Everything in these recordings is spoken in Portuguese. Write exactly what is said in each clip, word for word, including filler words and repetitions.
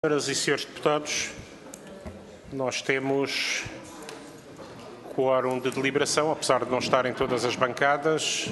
Senhoras e senhores deputados, nós temos quórum de deliberação, apesar de não estarem todas as bancadas.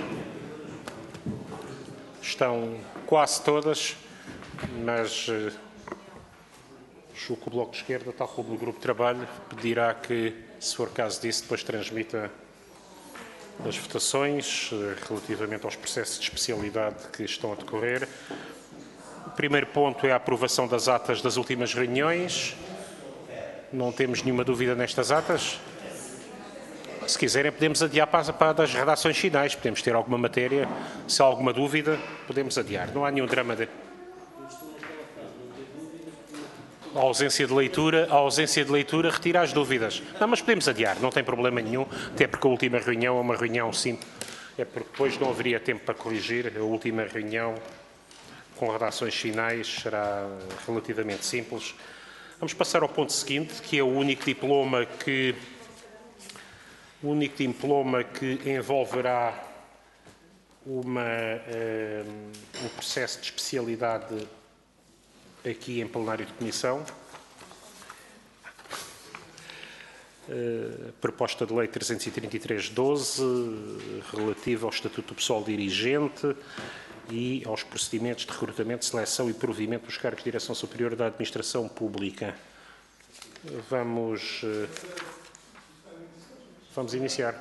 Estão quase todas, mas eh, julgo que o Bloco de Esquerda, tal como o Grupo de Trabalho, pedirá que, se for caso disso, depois transmita as votações eh, relativamente aos processos de especialidade que estão a decorrer. O primeiro ponto é a aprovação das atas das últimas reuniões. Não temos nenhuma dúvida nestas atas. Se quiserem, podemos adiar para, para das redações finais. Podemos ter alguma matéria. Se há alguma dúvida, podemos adiar. Não há nenhum drama de... A ausência de leitura, a ausência de leitura retira as dúvidas. Não, mas podemos adiar, não tem problema nenhum, até porque a última reunião é uma reunião simples. É porque depois não haveria tempo para corrigir. A última reunião, com redações finais, será relativamente simples. Vamos passar ao ponto seguinte, que é o único diploma que, o único diploma que envolverá uma, um, um processo de especialidade aqui em plenário de comissão. Uh, proposta de lei trezentos e trinta e três barra doze, relativa ao Estatuto do Pessoal Dirigente e aos procedimentos de recrutamento, seleção e provimento dos cargos de direção superior da administração pública. Vamos, uh, vamos iniciar.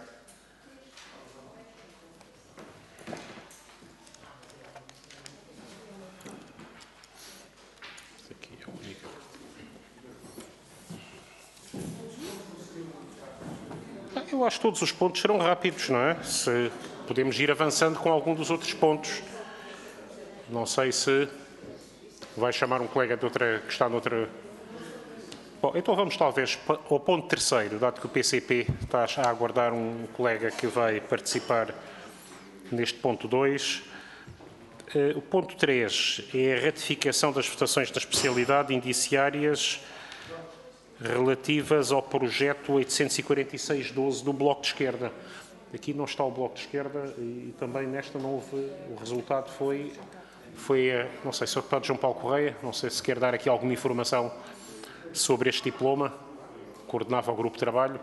Eu acho que todos os pontos serão rápidos, não é? Se podemos ir avançando com algum dos outros pontos. Não sei se vai chamar um colega de outra, que está noutra... Bom, então vamos talvez ao ponto terceiro, dado que o P C P está a aguardar um colega que vai participar neste ponto dois. O ponto três é a ratificação das votações da especialidade indiciárias relativas ao projeto oitocentos e quarenta e seis barra doze do Bloco de Esquerda. Aqui não está o Bloco de Esquerda e também nesta não houve, o resultado foi, foi não sei, senhor Deputado João Paulo Correia, não sei se quer dar aqui alguma informação sobre este diploma, coordenava o Grupo de Trabalho.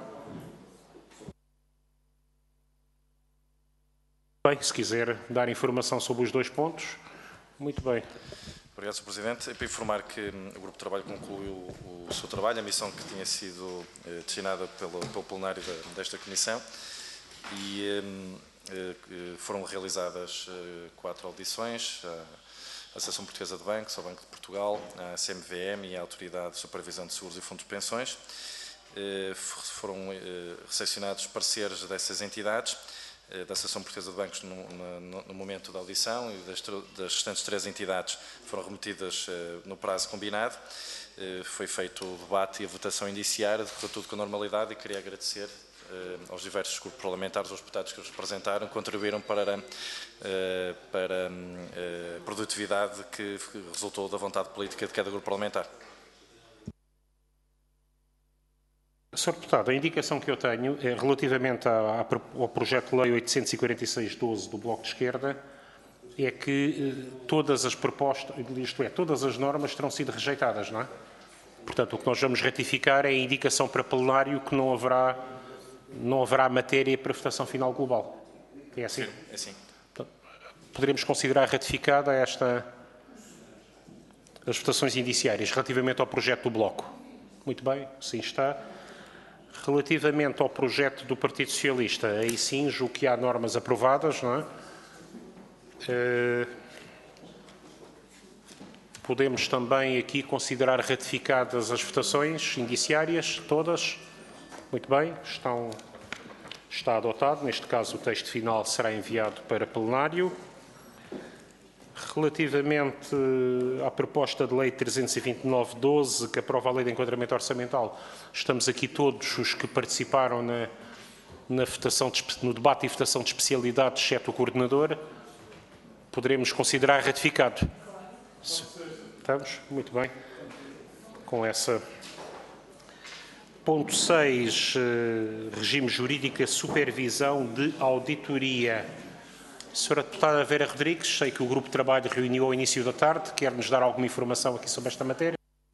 Bem, se quiser dar informação sobre os dois pontos, muito bem. Obrigado, senhor Presidente. É para informar que o Grupo de Trabalho concluiu o, o seu trabalho, a missão que tinha sido eh, destinada pelo, pelo plenário da, desta Comissão, e eh, eh, foram realizadas eh, quatro audições, a Associação Portuguesa de Bancos, ao Banco de Portugal, a C M V M e a Autoridade de Supervisão de Seguros e Fundos de Pensões. Eh, foram eh, recepcionados pareceres dessas entidades, da Associação Portuguesa de Bancos no, no, no momento da audição, e das, das restantes três entidades foram remetidas uh, no prazo combinado. Uh, foi feito o debate e a votação indiciária, decorreu tudo com normalidade, e queria agradecer uh, aos diversos grupos parlamentares, aos deputados que os representaram, contribuíram para, uh, para uh, a produtividade que resultou da vontade política de cada grupo parlamentar. senhor Deputado, a indicação que eu tenho é relativamente ao projeto de lei oitocentos e quarenta e seis barra doze do Bloco de Esquerda, é que eh, todas as propostas, isto é, todas as normas terão sido rejeitadas, não é? Portanto, o que nós vamos ratificar é a indicação para plenário que não haverá, não haverá matéria para votação final global. É assim? Sim, é assim. Portanto, poderemos considerar ratificada esta, as votações indiciárias relativamente ao projeto do Bloco. Muito bem, sim está. Relativamente ao projeto do Partido Socialista, aí sim, julgo que há normas aprovadas, não é? Uh, podemos também aqui considerar ratificadas as votações indiciárias, todas. Muito bem, estão, está adotado. Neste caso, o texto final será enviado para plenário. Relativamente à proposta de lei trezentos e vinte e nove barra doze, que aprova a lei de enquadramento orçamental, estamos aqui todos os que participaram na, na votação de, no debate e votação de especialidade, exceto o coordenador. Poderemos considerar ratificado. Estamos? Muito bem. Com essa. Ponto seis, regime jurídico, supervisão de auditoria. Senhora Deputada Vera Rodrigues, sei que o Grupo de Trabalho reuniu ao início da tarde, quer nos dar alguma informação aqui sobre esta matéria?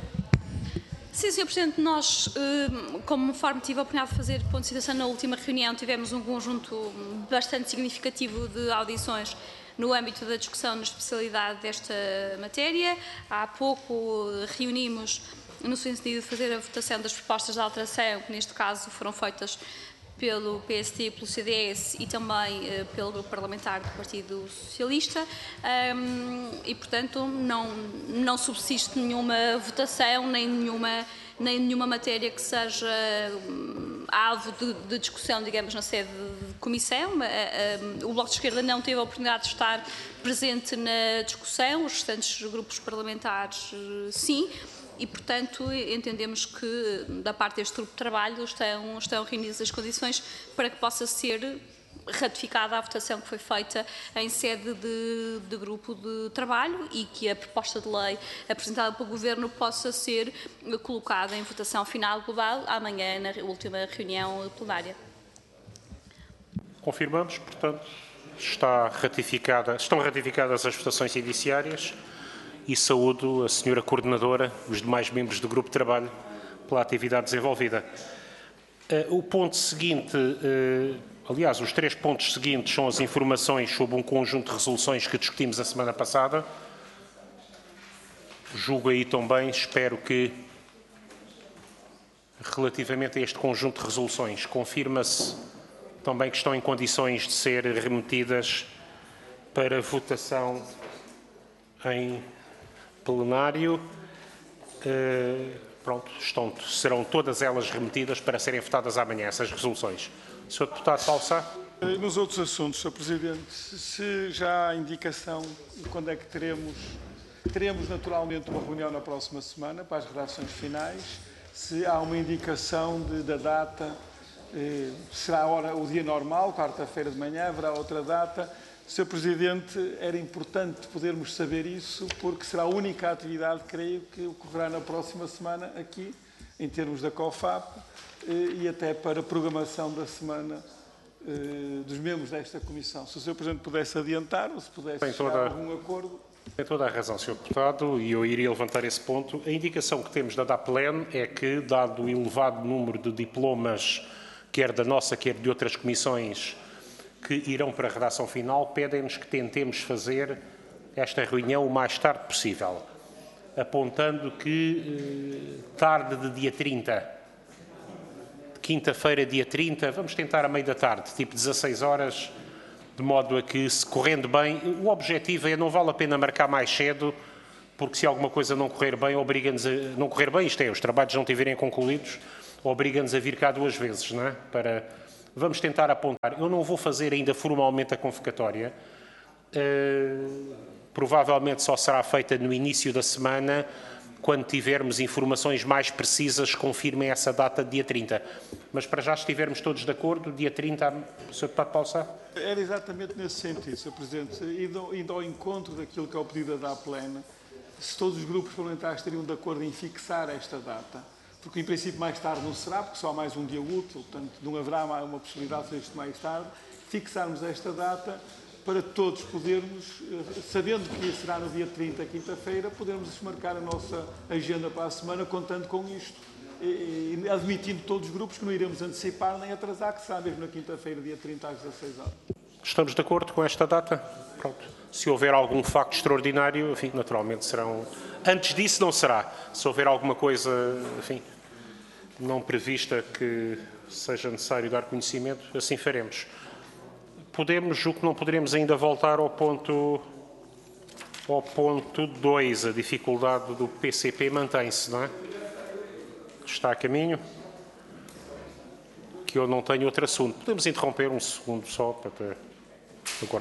Sim, senhor Presidente, nós, como conforme tive a oportunidade de fazer ponto de situação na última reunião, tivemos um conjunto bastante significativo de audições no âmbito da discussão na especialidade desta matéria. Há pouco reunimos no sentido de fazer a votação das propostas de alteração, que neste caso foram feitas pelo P S T, pelo C D S e também uh, pelo Grupo Parlamentar do Partido Socialista um, e, portanto, não, não subsiste nenhuma votação, nem nenhuma, nem nenhuma matéria que seja um, alvo de, de discussão, digamos, na sede de comissão. Uh, uh, o Bloco de Esquerda não teve a oportunidade de estar presente na discussão, os restantes grupos parlamentares, uh, sim. E, portanto, entendemos que, da parte deste grupo de trabalho, estão, estão reunidas as condições para que possa ser ratificada a votação que foi feita em sede de, de grupo de trabalho e que a proposta de lei apresentada pelo Governo possa ser colocada em votação final global amanhã, na última reunião plenária. Confirmamos, portanto, está ratificada, estão ratificadas as votações indiciárias. E saúdo a senhora Coordenadora, os demais membros do Grupo de Trabalho, pela atividade desenvolvida. Uh, o ponto seguinte, uh, aliás, os três pontos seguintes são as informações sobre um conjunto de resoluções que discutimos a semana passada. Julgo aí também, espero que, relativamente a este conjunto de resoluções, confirma-se também que estão em condições de ser remetidas para votação em plenário. Uh, pronto, estão, serão todas elas remetidas para serem votadas amanhã, essas resoluções. senhor Deputado Paulo Sá. Nos outros assuntos, senhor Presidente, se já há indicação de quando é que teremos, teremos naturalmente uma reunião na próxima semana para as redações finais, se há uma indicação de, da data, eh, será a hora, o dia normal, quarta-feira de manhã, haverá outra data. senhor Presidente, era importante podermos saber isso, porque será a única atividade, creio, que ocorrerá na próxima semana aqui, em termos da COFAP, e até para a programação da semana dos membros desta Comissão. Se o senhor Presidente pudesse adiantar, ou se pudesse Tem chegar toda, a algum acordo. Tem toda a razão, senhor Deputado, e eu iria levantar esse ponto. A indicação que temos da DAPLEN é que, dado o elevado número de diplomas, quer da nossa, quer de outras comissões, que irão para a redação final, pedem-nos que tentemos fazer esta reunião o mais tarde possível, apontando que eh, tarde de dia trinta, de quinta-feira, dia trinta, vamos tentar a meio da tarde, tipo dezasseis horas, de modo a que, se correndo bem, o objetivo é, não vale a pena marcar mais cedo, porque se alguma coisa não correr bem, obriga-nos a, não correr bem, isto é, os trabalhos não tiverem concluídos, obriga-nos a vir cá duas vezes, não é? Para... Vamos tentar apontar. Eu não vou fazer ainda formalmente a convocatória. Uh, provavelmente só será feita no início da semana, quando tivermos informações mais precisas, confirmem essa data de dia trinta. Mas para já estivermos todos de acordo, dia trinta, senhor Deputado Paulo Sá? Era exatamente nesse sentido, senhor Presidente, indo, indo ao encontro daquilo que é o pedido da DAPLEN, se todos os grupos parlamentares estariam de acordo em fixar esta data. Porque, em princípio, mais tarde não será, porque só há mais um dia útil, portanto, não haverá uma possibilidade de fazer isto mais tarde. Fixarmos esta data para todos podermos, sabendo que será no dia trinta, quinta-feira, podermos desmarcar a nossa agenda para a semana, contando com isto. E, e admitindo todos os grupos que não iremos antecipar nem atrasar, que será mesmo na quinta-feira, dia trinta, às dezasseis horas. Estamos de acordo com esta data? Pronto. Se houver algum facto extraordinário, enfim, naturalmente serão... Antes disso não será. Se houver alguma coisa, enfim, não prevista que seja necessário dar conhecimento, assim faremos. Podemos, julgo que não poderemos ainda voltar ao ponto ao ponto dois. A dificuldade do P C P mantém-se, não é? Está a caminho. Que eu não tenho outro assunto. Podemos interromper um segundo só para ter... Agora.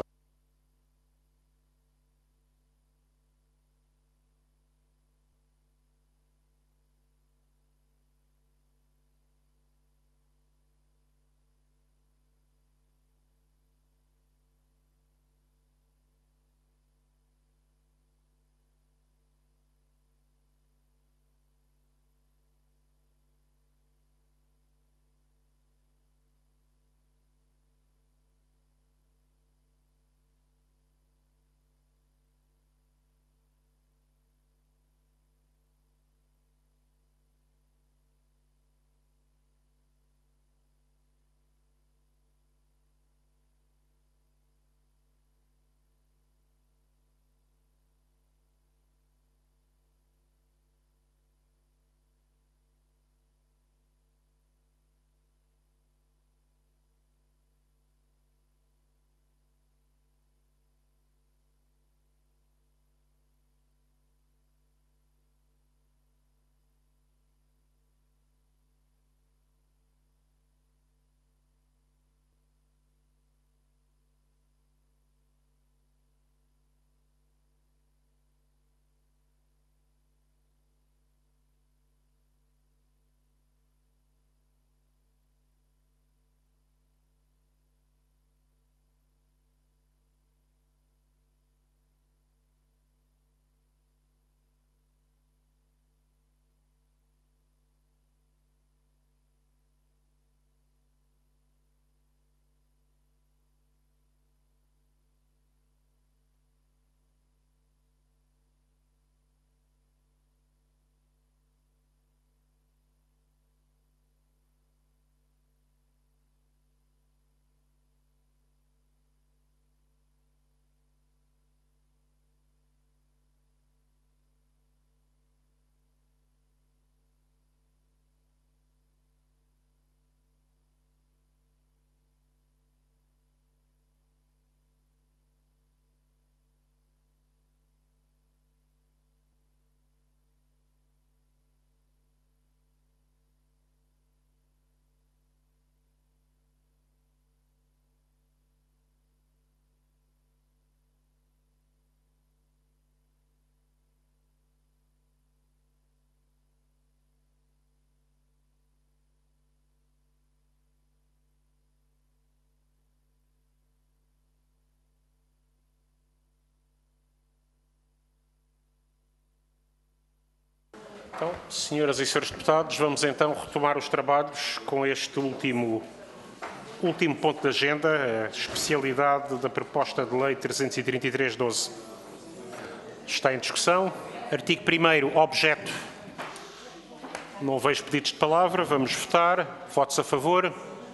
Então, senhoras e senhores deputados, vamos então retomar os trabalhos com este último, último ponto de agenda, a especialidade da proposta de lei trezentos e trinta e três barra doze. Está em discussão. Artigo primeiro, objeto. Não vejo pedidos de palavra. Vamos votar. Votos a favor.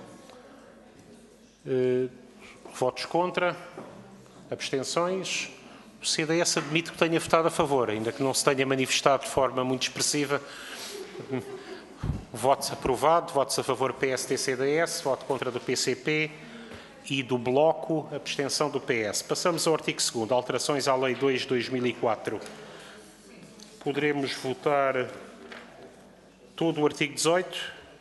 Uh, votos contra. Abstenções. O C D S admite que tenha votado a favor, ainda que não se tenha manifestado de forma muito expressiva. Votos aprovado. Votos a favor P S D C D S. Voto contra do P C P e do Bloco. Abstenção do P S. Passamos ao artigo segundo. Alterações à Lei dois de dois mil e quatro. Poderemos votar todo o artigo dezoito.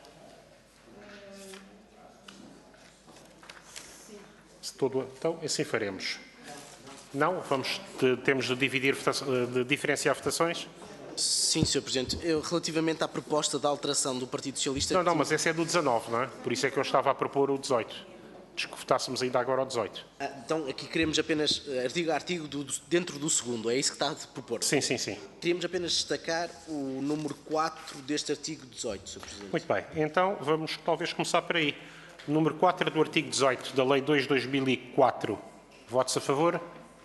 Todo, então, assim faremos. Não? Vamos, de, temos de, dividir, de diferenciar votações? Sim, senhor Presidente. Eu, relativamente à proposta de alteração do Partido Socialista... Não, não, mas esse é do dezanove, não é? Por isso é que eu estava a propor o dezoito. Diz que votássemos ainda agora o dezoito. Ah, então, aqui queremos apenas, artigo a artigo, do, dentro do segundo. É isso que está a propor? Sim, sim, sim. Queríamos apenas destacar o número quatro deste artigo dezoito, senhor Presidente. Muito bem. Então, vamos talvez começar por aí. Número quatro do artigo dezoito da Lei dois de dois mil e quatro. Votos a favor?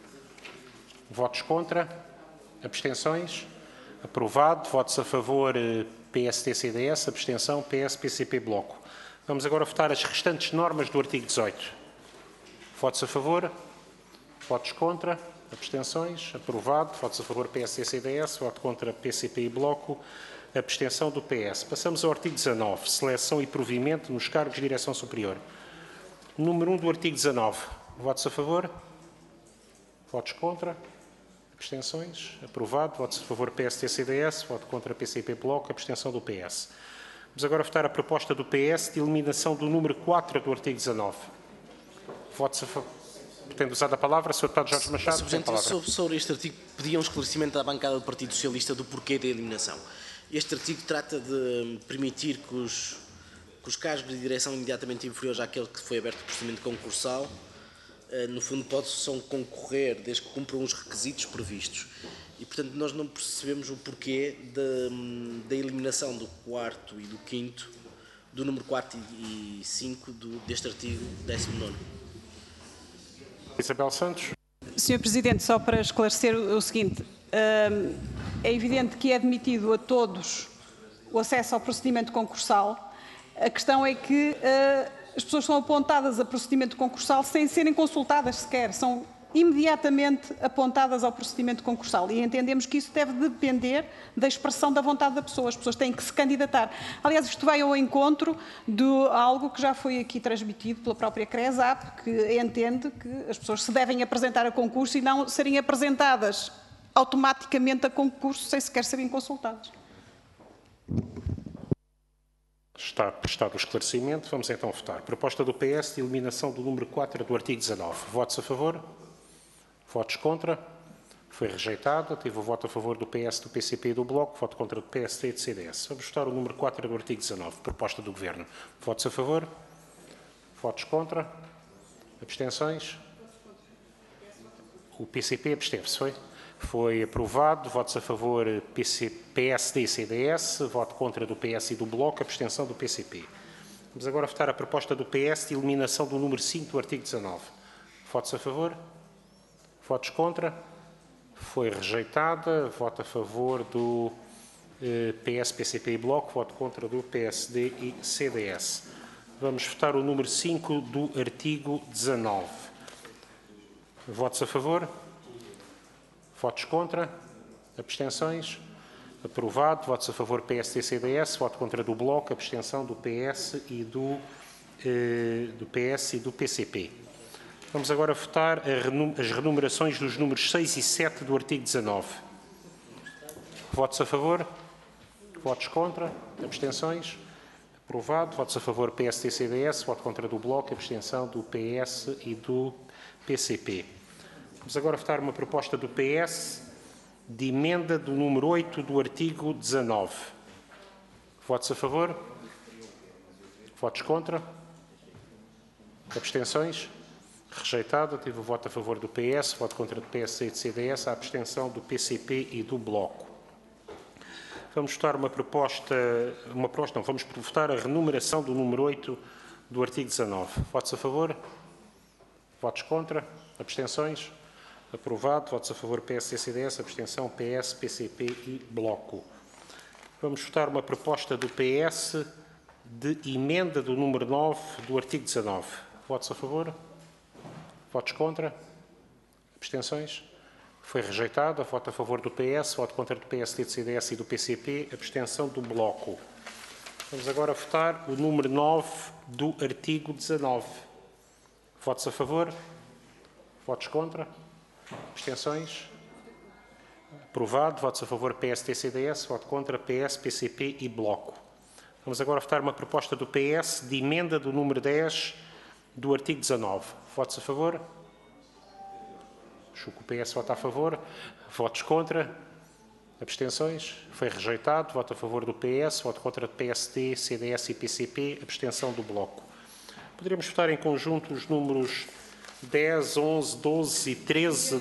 Votos contra? Abstenções? Aprovado. Votos a favor P S D C D S. Abstenção P S P C P Bloco. Vamos agora votar as restantes normas do artigo dezoito. Votos a favor? Votos contra? Abstenções? Aprovado. Votos a favor P S D C D S. Voto contra P C P e Bloco. Abstenção do P S. Passamos ao artigo dezanove. Seleção e provimento nos cargos de direção superior. Número um do artigo dezanove. Votos a favor? Votos contra? Abstenções? Aprovado. Votos a favor P S D C D S. Voto contra P C P Bloco. Abstenção do P S. Vamos agora votar a proposta do P S de eliminação do número quatro do artigo dezanove. Votos a favor. Tendo usado a palavra, senhor Deputado Jorge Machado, tem a palavra. Sobre, sobre este artigo, pedia um esclarecimento da bancada do Partido Socialista do porquê da eliminação. Este artigo trata de permitir que os, que os cargos de direção imediatamente inferiores àquele que foi aberto o procedimento concursal, no fundo, possam concorrer desde que cumpram os requisitos previstos. E, portanto, nós não percebemos o porquê da, da eliminação do quarto e do quinto, do número quatro e cinco do, deste artigo décimo nono. Isabel Santos. senhor Presidente, só para esclarecer o, o seguinte, hum, é evidente que é admitido a todos o acesso ao procedimento concursal. A questão é que uh, as pessoas são apontadas a procedimento concursal sem serem consultadas sequer, são imediatamente apontadas ao procedimento concursal e entendemos que isso deve depender da expressão da vontade da pessoa. As pessoas têm que se candidatar. Aliás, isto vai ao encontro de algo que já foi aqui transmitido pela própria CRESAP, que entende que as pessoas se devem apresentar a concurso e não serem apresentadas automaticamente a concurso sem sequer serem consultadas. Está prestado o esclarecimento. Vamos então votar. Proposta do P S de eliminação do número quatro do artigo dezanove. Votos a favor? Votos contra? Foi rejeitada. Tive o voto a favor do P S, do P C P e do Bloco. Voto contra do P S D e do C D S. Vamos votar o número quatro do artigo dezanove. Proposta do Governo. Votos a favor? Votos contra? Abstenções? O P C P absteve-se, foi? Foi aprovado. Votos a favor P C, P S D e C D S. Voto contra do P S e do Bloco. Abstenção do P C P. Vamos agora votar a proposta do P S de eliminação do número cinco do artigo dezanove. Votos a favor? Votos contra? Foi rejeitada. Voto a favor do eh, P S, P C P e Bloco. Voto contra do P S D e C D S. Vamos votar o número cinco do artigo dezanove. Votos a favor? Votos contra? Abstenções? Aprovado. Votos a favor P S D e C D S. Voto contra do Bloco. Abstenção do P S e do, eh, do P S e do P C P. Vamos agora votar as renumerações dos números seis e sete do artigo dezanove. Votos a favor? Votos contra? Abstenções? Aprovado. Votos a favor P S D e C D S. Voto contra do Bloco. Abstenção do P S e do P C P. Vamos agora votar uma proposta do P S de emenda do número oito do artigo dezanove. Votos a favor? Votos contra? Abstenções? Rejeitado. Tive o voto a favor do P S, voto contra do P S e do C D S, a abstenção do P C P e do Bloco. Vamos votar uma proposta, uma proposta não, vamos votar a renumeração do número oito do artigo dezanove. Votos a favor? Votos contra? Abstenções? Aprovado. Votos a favor P S D C D S, abstenção P S, P C P e Bloco. Vamos votar uma proposta do P S de emenda do número nove do artigo dezanove. Votos a favor? Votos contra? Abstenções? Foi rejeitado. Voto a favor do P S, voto contra do P S D C D S e do P C P, abstenção do Bloco. Vamos agora votar o número nove do artigo dezanove. Votos a favor? Votos contra? Abstenções? Aprovado. Votos a favor P S D C D S, voto contra P S, P C P e Bloco. Vamos agora votar uma proposta do P S de emenda do número dez do artigo dezanove. Votos a favor? Acho que o P S vota a favor. Votos contra? Abstenções? Foi rejeitado. Voto a favor do P S, voto contra do P S D, C D S e P C P, abstenção do Bloco. Poderemos votar em conjunto os números dez, onze, doze e treze.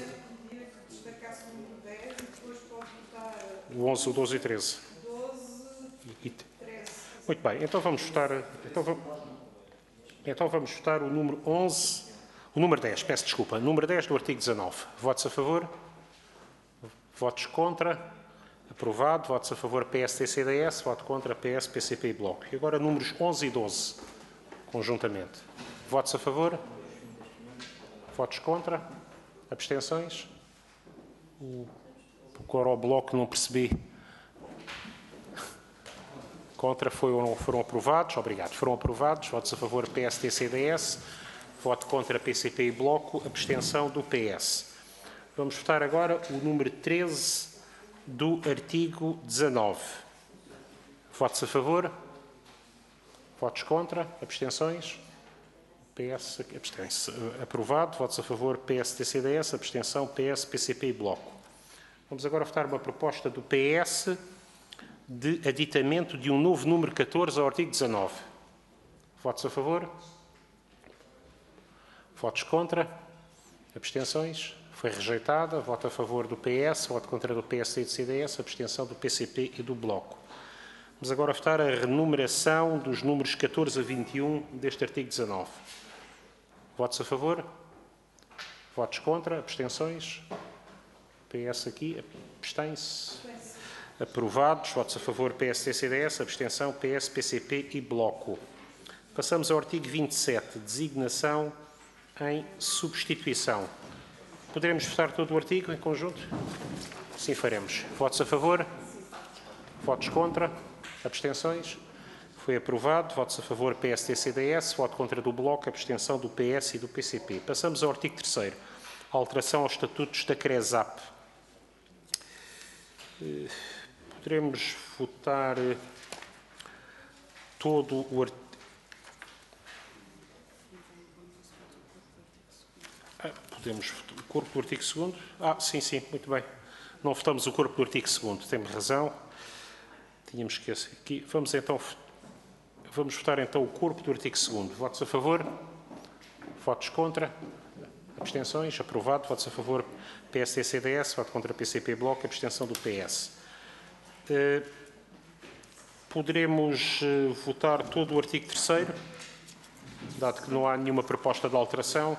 O onze, o doze e treze. E, muito bem, então vamos votar, então vamos, então vamos votar o número onze, o número dez, peço desculpa, número dez do artigo dezanove. Votos a favor? Votos contra? Aprovado. Votos a favor P S D C D S, voto contra P S, P C P e Bloco. E agora números onze e doze, conjuntamente. Votos a favor? Votos contra? Abstenções? O Agora ao Bloco não percebi. Contra foram, foram aprovados. Obrigado. Foram aprovados. Votos a favor P S D C D S. Voto contra P C P e Bloco. Abstenção do P S. Vamos votar agora o número treze do artigo dezanove. Votos a favor? Votos contra? Abstenções? P S abstém-se. Aprovado. Votos a favor P S D C D S. Abstenção P S, P C P e Bloco. Vamos agora votar uma proposta do P S de aditamento de um novo número catorze ao artigo dezanove. Votos a favor? Votos contra? Abstenções? Foi rejeitada. Voto a favor do P S, voto contra do P S D e do C D S, abstenção do P C P e do Bloco. Vamos agora votar a renumeração dos números catorze a vinte e um deste artigo dezanove. Votos a favor? Votos contra? Abstenções? P S aqui, abstém-se. Aprovados. Votos a favor P S D C D S, abstenção P S, P C P e Bloco. Passamos ao artigo vinte e sete, designação em substituição. Poderemos votar todo o artigo em conjunto? Sim, faremos. Votos a favor? Votos contra? Abstenções? Foi aprovado. Votos a favor P S D C D S, voto contra do Bloco, abstenção do P S e do P C P. Passamos ao artigo terceiro, alteração aos estatutos da CRESAP. Poderemos votar todo o artigo. Ah, podemos votar o corpo do artigo segundo? Ah, sim, sim, muito bem. Não votamos o corpo do artigo segundo, temos razão. Tínhamos que aqui. Vamos então vamos votar então o corpo do artigo segundo. Votos a favor? Votos contra? Abstenções? Aprovado. Votos a favor P S D C D S, voto contra P C P Bloco, abstenção do P S. Uh, poderemos uh, votar todo o artigo terceiro, dado que não há nenhuma proposta de alteração.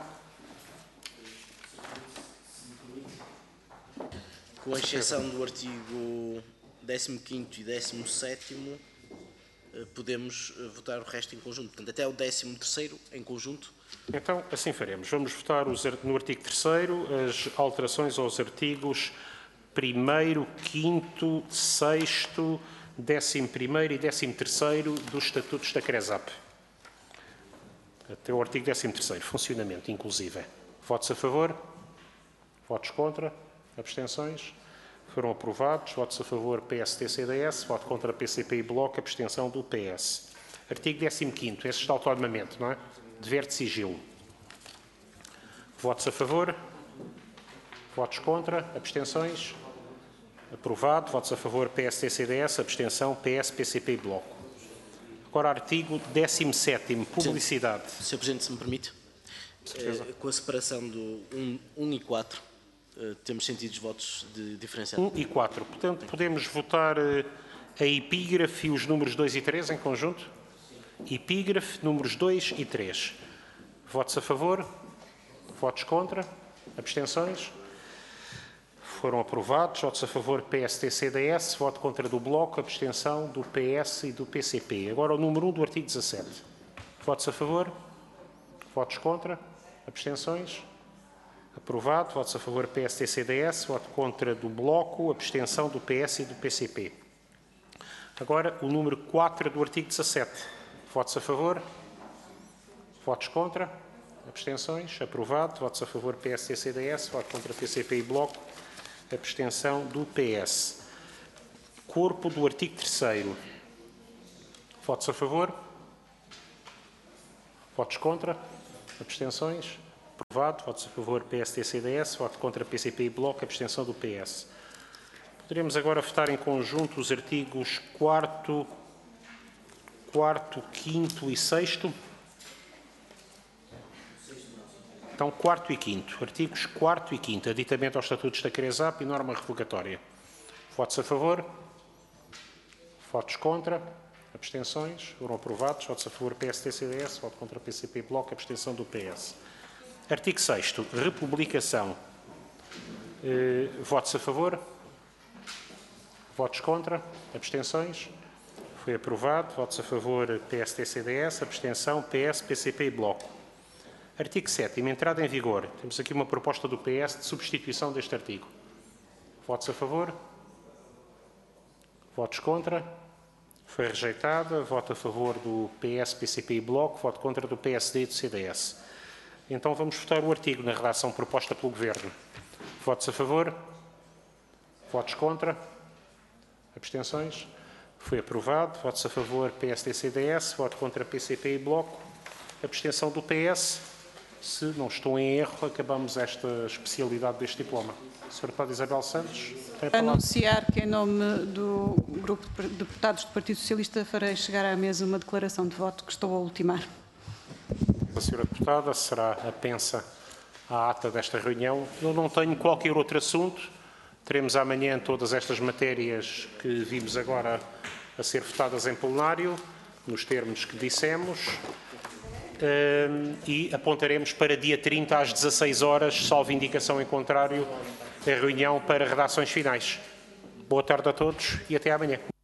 Com exceção do artigo décimo quinto e décimo sétimo, uh, podemos uh, votar o resto em conjunto. Portanto, até o décimo terceiro em conjunto. Então, assim faremos. Vamos votar os, no artigo terceiro as alterações aos artigos primeiro, quinto, sexto, décimo primeiro e décimo terceiro dos estatutos da CRESAP. Até o artigo décimo terceiro, funcionamento, inclusive. Votos a favor? Votos contra? Abstenções? Foram aprovados. Votos a favor P S D C D S, voto contra P C P e Bloco, abstenção do P S. Artigo décimo quinto, esse está autonomamente, não é? Dever de sigilo. Votos a favor? Votos contra? Abstenções? Aprovado. Votos a favor P S D C D S, abstenção P S, P C P e Bloco. Agora, artigo décimo sétimo, publicidade. senhor Presidente, se me permite, eh, com a separação do um e quatro, eh, temos sentidos votos de diferenciado. um e quatro. Portanto, podemos votar eh, a epígrafe e os números dois e três em conjunto? Epígrafe, números dois e três. Votos a favor? Votos contra? Abstenções? Foram aprovados. Votos a favor P S T C D S, voto contra do Bloco, abstenção do P S e do P C P. Agora o número um do artigo dezassete. Votos a favor? Votos contra? Abstenções? Aprovado. Votos a favor P S T C D S, voto contra do Bloco, abstenção do P S e do P C P. Agora o número quatro do artigo dezassete. Votos a favor? Votos contra? Abstenções? Aprovado. Votos a favor P S T C D S, voto contra P C P e Bloco, abstenção do P S. Corpo do artigo terceiro. Votos a favor? Votos contra? Abstenções? Aprovado. Votos a favor P S T C D S, voto contra P C P e Bloco, abstenção do P S. Poderemos agora votar em conjunto os artigos quarto, quarto, quinto e sexto. Então, quarto e quinto. Artigos quarto e quinto. Aditamento aos estatutos da CRESAP e norma revogatória. Votos a favor? Votos contra? Abstenções? Foram aprovados. Votos a favor P S T C D S, voto contra P C P e Bloco, abstenção do P S. Artigo sexto. Republicação. Eh, votos a favor? Votos contra? Abstenções? Foi aprovado. Votos a favor P S T C D S, abstenção P S, P C P e Bloco. Artigo sétimo. Entrada em vigor. Temos aqui uma proposta do P S de substituição deste artigo. Votos a favor? Votos contra? Foi rejeitada. Voto a favor do P S, P C P e Bloco. Voto contra do P S D e do C D S. Então vamos votar o artigo na redação proposta pelo Governo. Votos a favor? Votos contra? Abstenções? Foi aprovado. Votos a favor P S T C D S, voto contra P C P e Bloco, abstenção do P S. Se não estou em erro, acabamos esta especialidade deste diploma. senhora Deputada Isabel Santos, tem a palavra. Anunciar que, em nome do Grupo de Deputados do Partido Socialista, farei chegar à mesa uma declaração de voto que estou a ultimar. A senhora Deputada será apensa à ata desta reunião. Eu não tenho qualquer outro assunto. Teremos amanhã todas estas matérias que vimos agora a ser votadas em plenário, nos termos que dissemos. E apontaremos para dia trinta às dezasseis horas, salvo indicação em contrário, a reunião para redações finais. Boa tarde a todos e até amanhã.